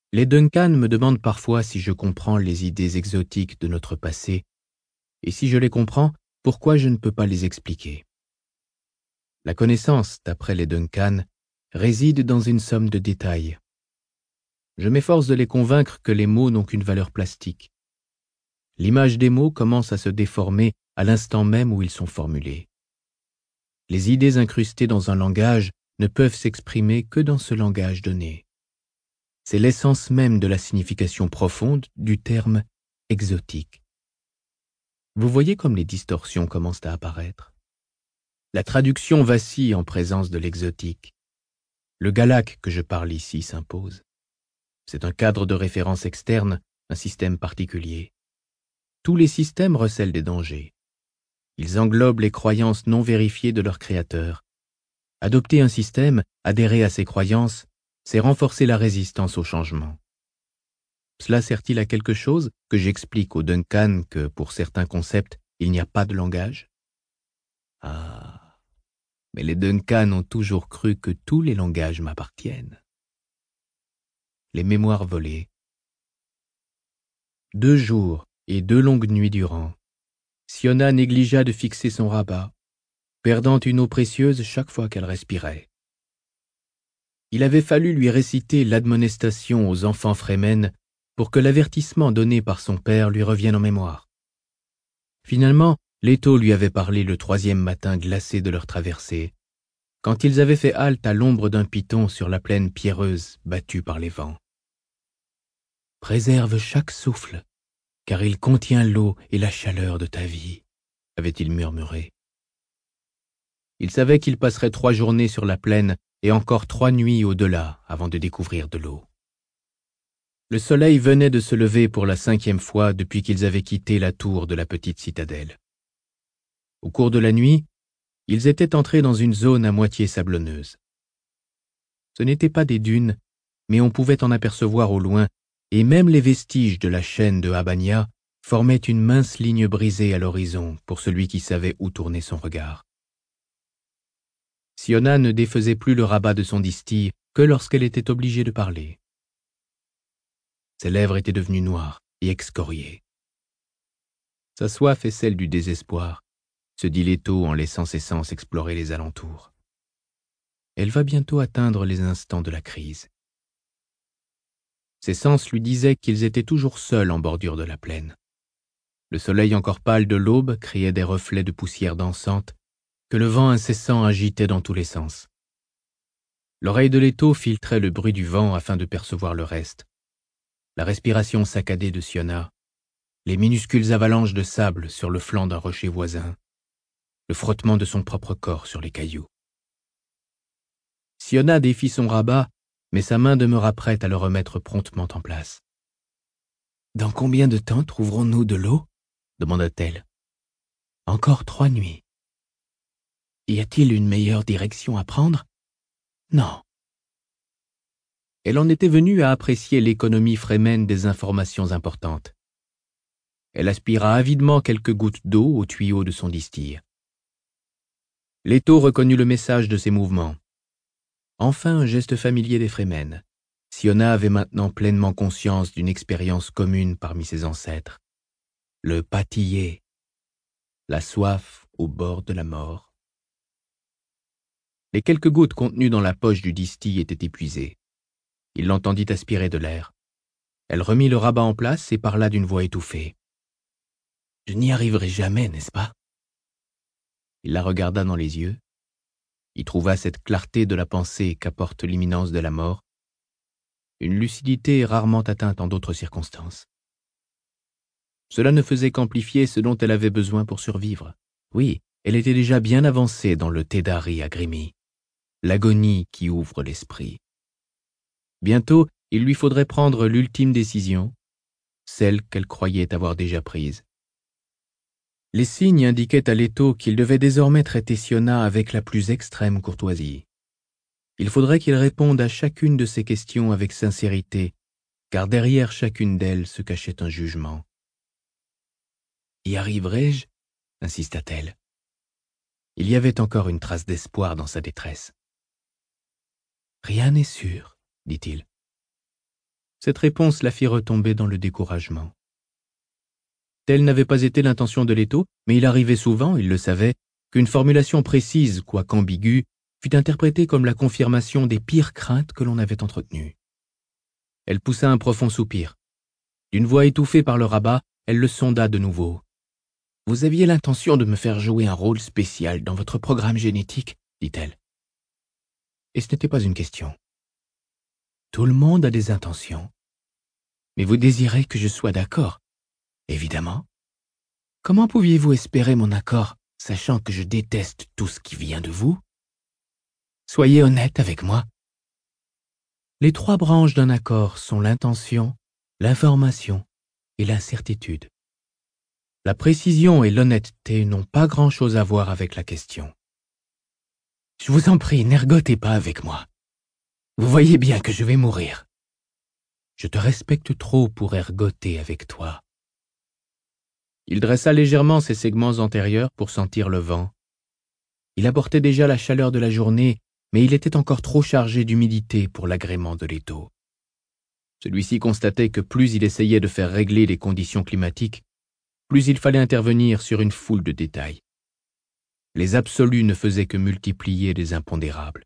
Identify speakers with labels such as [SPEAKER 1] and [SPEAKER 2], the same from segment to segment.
[SPEAKER 1] Les Duncan me demandent parfois si je comprends les idées exotiques de notre passé, et si je les comprends, pourquoi je ne peux pas les expliquer. La connaissance, d'après les Duncan, réside dans une somme de détails. Je m'efforce de les convaincre que les mots n'ont qu'une valeur plastique. L'image des mots commence à se déformer à l'instant même où ils sont formulés. Les idées incrustées dans un langage ne peuvent s'exprimer que dans ce langage donné. C'est l'essence même de la signification profonde du terme exotique. Vous voyez comme les distorsions commencent à apparaître. La traduction vacille en présence de l'exotique. Le GALAC que je parle ici s'impose. C'est un cadre de référence externe, un système particulier. Tous les systèmes recèlent des dangers. Ils englobent les croyances non vérifiées de leurs créateurs. Adopter un système, adhérer à ses croyances, c'est renforcer la résistance au changement. Cela sert-il à quelque chose que j'explique aux Duncan que, pour certains concepts, il n'y a pas de langage? Ah, mais les Duncan ont toujours cru que tous les langages m'appartiennent. Les mémoires volées. 2 jours et 2 longues nuits durant, Siona négligea de fixer son rabat, perdant une eau précieuse chaque fois qu'elle respirait. Il avait fallu lui réciter l'admonestation aux enfants Fremen pour que l'avertissement donné par son père lui revienne en mémoire. Finalement, Leto lui avait parlé le 3e matin glacé de leur traversée, quand ils avaient fait halte à l'ombre d'un piton sur la plaine pierreuse battue par les vents. « Préserve chaque souffle, car il contient l'eau et la chaleur de ta vie, » avait-il murmuré. Il savait qu'il passerait 3 journées sur la plaine et encore 3 nuits au-delà avant de découvrir de l'eau. Le soleil venait de se lever pour la 5e fois depuis qu'ils avaient quitté la tour de la petite citadelle. Au cours de la nuit, ils étaient entrés dans une zone à moitié sablonneuse. Ce n'étaient pas des dunes, mais on pouvait en apercevoir au loin, et même les vestiges de la chaîne de Habania formaient une mince ligne brisée à l'horizon pour celui qui savait où tourner son regard. Siona ne défaisait plus le rabat de son distille que lorsqu'elle était obligée de parler. Ses lèvres étaient devenues noires et excoriées. Sa soif est celle du désespoir, se dit Leto en laissant ses sens explorer les alentours. Elle va bientôt atteindre les instants de la crise. Ses sens lui disaient qu'ils étaient toujours seuls en bordure de la plaine. Le soleil encore pâle de l'aube créait des reflets de poussière dansante que le vent incessant agitait dans tous les sens. L'oreille de Leto filtrait le bruit du vent afin de percevoir le reste. La respiration saccadée de Siona, les minuscules avalanches de sable sur le flanc d'un rocher voisin, le frottement de son propre corps sur les cailloux. Siona défit son rabat, mais sa main demeura prête à le remettre promptement en place. « Dans combien de temps trouverons-nous de l'eau » demanda-t-elle. « Encore 3 nuits. Y a-t-il une meilleure direction à prendre ? Non. » Elle en était venue à apprécier l'économie Fremen des informations importantes. Elle aspira avidement quelques gouttes d'eau au tuyau de son distille. Leto reconnut le message de ses mouvements. Enfin un geste familier des Fremen. Siona avait maintenant pleinement conscience d'une expérience commune parmi ses ancêtres. Le patiller, la soif au bord de la mort. Les quelques gouttes contenues dans la poche du distille étaient épuisées. Il l'entendit aspirer de l'air. Elle remit le rabat en place et parla d'une voix étouffée. « Je n'y arriverai jamais, n'est-ce pas ?» Il la regarda dans les yeux. Il trouva cette clarté de la pensée qu'apporte l'imminence de la mort, une lucidité rarement atteinte en d'autres circonstances. Cela ne faisait qu'amplifier ce dont elle avait besoin pour survivre. Oui, elle était déjà bien avancée dans le Tédari à Grimmy, l'agonie qui ouvre l'esprit. Bientôt, il lui faudrait prendre l'ultime décision, celle qu'elle croyait avoir déjà prise. Les signes indiquaient à Leto qu'il devait désormais traiter Siona avec la plus extrême courtoisie. Il faudrait qu'il réponde à chacune de ses questions avec sincérité, car derrière chacune d'elles se cachait un jugement. « Y arriverai-je » insista-t-elle. Il y avait encore une trace d'espoir dans sa détresse. « Rien n'est sûr, dit-il. Cette réponse la fit retomber dans le découragement. Telle n'avait pas été l'intention de Leto, mais il arrivait souvent, il le savait, qu'une formulation précise, quoiqu'ambiguë, fut interprétée comme la confirmation des pires craintes que l'on avait entretenues. Elle poussa un profond soupir. D'une voix étouffée par le rabat, elle le sonda de nouveau. « Vous aviez l'intention de me faire jouer un rôle spécial dans votre programme génétique, dit-elle. Et ce n'était pas une question. Tout le monde a des intentions. Mais vous désirez que je sois d'accord, évidemment. Comment pouviez-vous espérer mon accord, sachant que je déteste tout ce qui vient de vous? Soyez honnête avec moi. Les trois branches d'un accord sont l'intention, l'information et l'incertitude. La précision et l'honnêteté n'ont pas grand-chose à voir avec la question. Je vous en prie, n'ergotez pas avec moi. Vous voyez bien que je vais mourir. Je te respecte trop pour ergoter avec toi. Il dressa légèrement ses segments antérieurs pour sentir le vent. Il apportait déjà la chaleur de la journée, mais il était encore trop chargé d'humidité pour l'agrément de Leto. Celui-ci constatait que plus il essayait de faire régler les conditions climatiques, plus il fallait intervenir sur une foule de détails. Les absolus ne faisaient que multiplier les impondérables.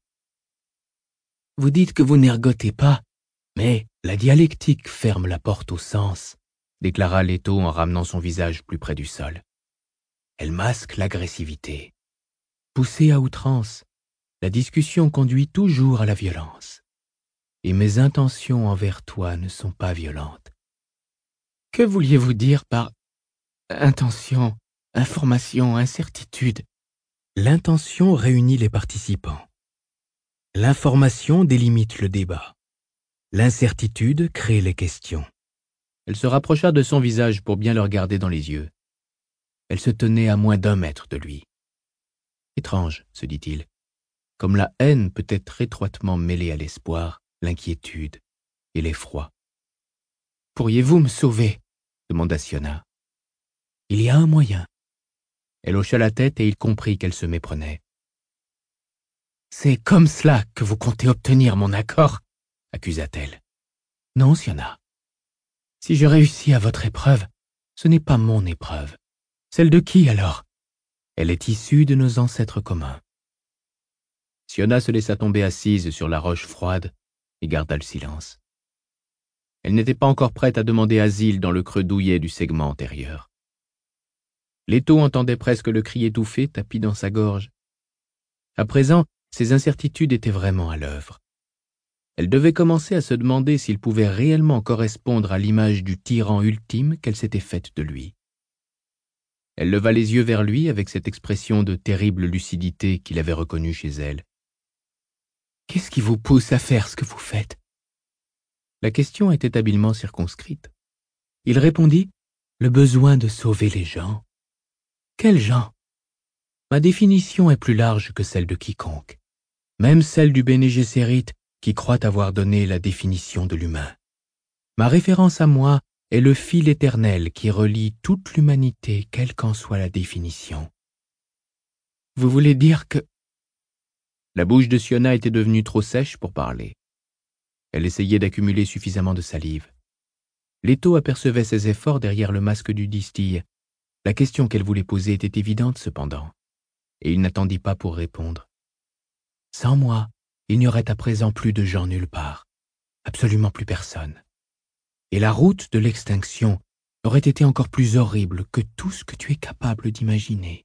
[SPEAKER 1] Vous dites que vous n'ergotez pas, mais la dialectique ferme la porte au sens, déclara Leto en ramenant son visage plus près du sol. Elle masque l'agressivité. Poussée à outrance, la discussion conduit toujours à la violence. Et mes intentions envers toi ne sont pas violentes. Que vouliez-vous dire par intention, information, incertitude? L'intention réunit les participants. L'information délimite le débat. L'incertitude crée les questions. Elle se rapprocha de son visage pour bien le regarder dans les yeux. Elle se tenait à moins d'1 mètre de lui. Étrange, se dit-il, comme la haine peut être étroitement mêlée à l'espoir, l'inquiétude et l'effroi. « Pourriez-vous me sauver ?» demanda Siona. « Il y a un moyen. » Elle hocha la tête et il comprit qu'elle se méprenait. « C'est comme cela que vous comptez obtenir mon accord ?» accusa-t-elle. « Non, Siona. Si je réussis à votre épreuve, ce n'est pas mon épreuve. Celle de qui alors? Elle est issue de nos ancêtres communs. » Siona se laissa tomber assise sur la roche froide et garda le silence. Elle n'était pas encore prête à demander asile dans le creux douillet du segment antérieur. Leto entendait presque le cri étouffé tapi dans sa gorge. À présent, ses incertitudes étaient vraiment à l'œuvre. Elle devait commencer à se demander s'il pouvait réellement correspondre à l'image du tyran ultime qu'elle s'était faite de lui. Elle leva les yeux vers lui avec cette expression de terrible lucidité qu'il avait reconnue chez elle. « Qu'est-ce qui vous pousse à faire ce que vous faites ?» La question était habilement circonscrite. Il répondit « Le besoin de sauver les gens. » « Quels gens ?» Ma définition est plus large que celle de quiconque, même celle du Bene Gesserit qui croit avoir donné la définition de l'humain. Ma référence à moi est le fil éternel qui relie toute l'humanité, quelle qu'en soit la définition. Vous voulez dire que... La bouche de Siona était devenue trop sèche pour parler. Elle essayait d'accumuler suffisamment de salive. Leto apercevait ses efforts derrière le masque du distille. La question qu'elle voulait poser était évidente cependant, et il n'attendit pas pour répondre. Sans moi, il n'y aurait à présent plus de gens nulle part, absolument plus personne. Et la route de l'extinction aurait été encore plus horrible que tout ce que tu es capable d'imaginer.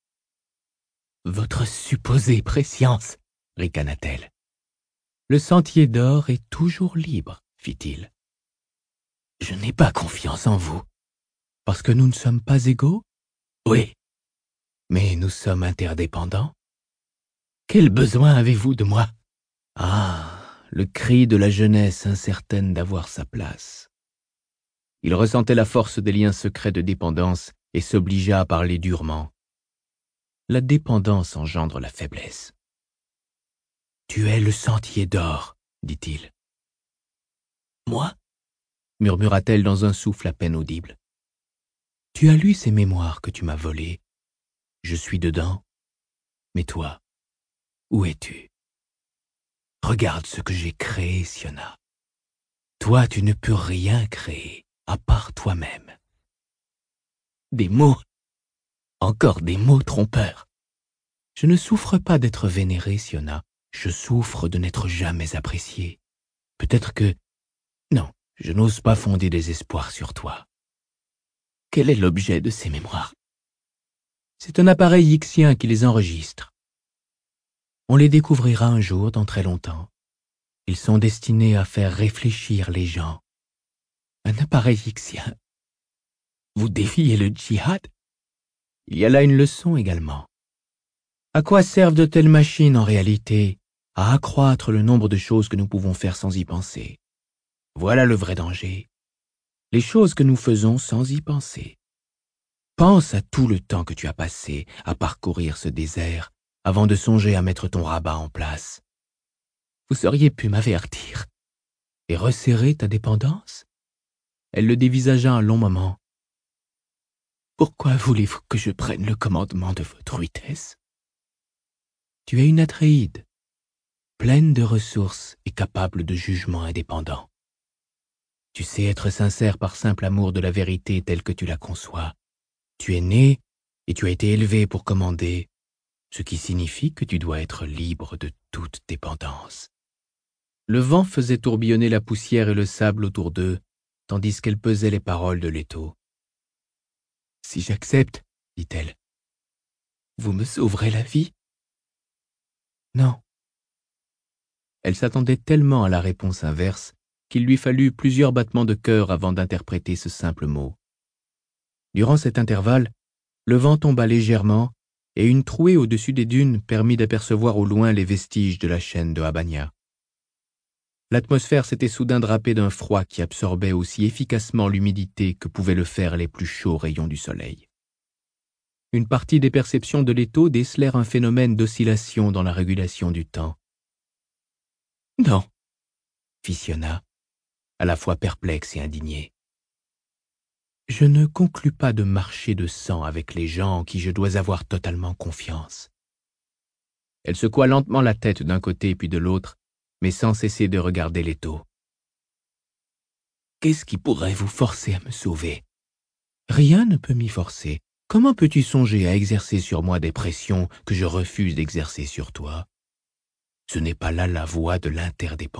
[SPEAKER 1] Votre supposée prescience, ricana-t-elle. Le sentier d'or est toujours libre, fit-il. Je n'ai pas confiance en vous. Parce que nous ne sommes pas égaux? Oui. Mais nous sommes interdépendants. Quel besoin avez-vous de moi? Ah, le cri de la jeunesse incertaine d'avoir sa place. Il ressentait la force des liens secrets de dépendance et s'obligea à parler durement. La dépendance engendre la faiblesse. Tu es le sentier d'or, dit-il. Moi? Murmura-t-elle dans un souffle à peine audible. Tu as lu ces mémoires que tu m'as volées. Je suis dedans. Mais toi, où es-tu? Regarde ce que j'ai créé, Siona. Toi, tu ne peux rien créer, à part toi-même. Des mots, encore des mots trompeurs. Je ne souffre pas d'être vénéré, Siona. Je souffre de n'être jamais apprécié. Peut-être que... Non, je n'ose pas fonder des espoirs sur toi. Quel est l'objet de ces mémoires? C'est un appareil Xien qui les enregistre. On les découvrira un jour dans très longtemps. Ils sont destinés à faire réfléchir les gens. Un appareil Xien. Vous défiez le djihad? Il y a là une leçon également. À quoi servent de telles machines en réalité? À accroître le nombre de choses que nous pouvons faire sans y penser. Voilà le vrai danger. Les choses que nous faisons sans y penser. Pense à tout le temps que tu as passé à parcourir ce désert avant de songer à mettre ton rabat en place. Vous auriez pu m'avertir et resserrer ta dépendance? Elle le dévisagea un long moment. Pourquoi voulez-vous que je prenne le commandement de votre Altesse? Tu es une Atréide, pleine de ressources et capable de jugement indépendant. Tu sais être sincère par simple amour de la vérité telle que tu la conçois. Tu es né et tu as été élevé pour commander, ce qui signifie que tu dois être libre de toute dépendance. Le vent faisait tourbillonner la poussière et le sable autour d'eux, tandis qu'elle pesait les paroles de Leto. « Si j'accepte, dit-elle, vous me sauverez la vie ?» Non. Elle s'attendait tellement à la réponse inverse qu'il lui fallut plusieurs battements de cœur avant d'interpréter ce simple mot. Durant cet intervalle, le vent tomba légèrement et une trouée au-dessus des dunes permit d'apercevoir au loin les vestiges de la chaîne de Habanya. L'atmosphère s'était soudain drapée d'un froid qui absorbait aussi efficacement l'humidité que pouvaient le faire les plus chauds rayons du soleil. Une partie des perceptions de Leto décelèrent un phénomène d'oscillation dans la régulation du temps. « Non, » fit Siona, à la fois perplexe et indignée. « Je ne conclus pas de marché de sang avec les gens en qui je dois avoir totalement confiance. » Elle secoua lentement la tête d'un côté puis de l'autre, mais sans cesser de regarder Leto. « Qu'est-ce qui pourrait vous forcer à me sauver? Rien ne peut m'y forcer. Comment peux-tu songer à exercer sur moi des pressions que je refuse d'exercer sur toi? Ce n'est pas là la voie de l'interdépendance. »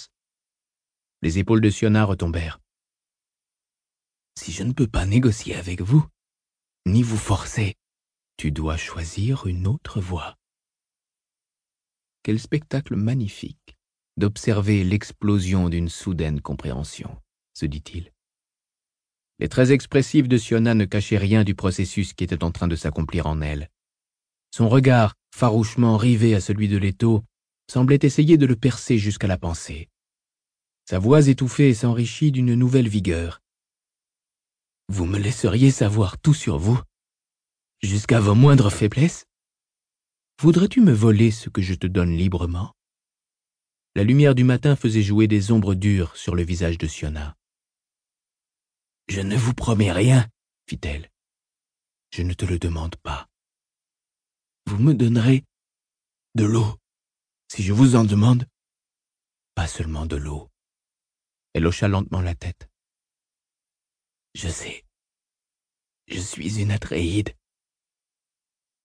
[SPEAKER 1] Les épaules de Siona retombèrent. « Si je ne peux pas négocier avec vous, ni vous forcer, tu dois choisir une autre voie. » Quel spectacle magnifique d'observer l'explosion d'une soudaine compréhension, se dit-il. Les traits expressifs de Siona ne cachaient rien du processus qui était en train de s'accomplir en elle. Son regard, farouchement rivé à celui de Leto, semblait essayer de le percer jusqu'à la pensée. Sa voix étouffée s'enrichit d'une nouvelle vigueur. « Vous me laisseriez savoir tout sur vous, jusqu'à vos moindres faiblesses? Voudrais-tu me voler ce que je te donne librement? » La lumière du matin faisait jouer des ombres dures sur le visage de Siona. « Je ne vous promets rien, » fit-elle. « Je ne te le demande pas. Vous me donnerez de l'eau, si je vous en demande. Pas seulement de l'eau. » Elle hocha lentement la tête. « Je sais, je suis une Atréide.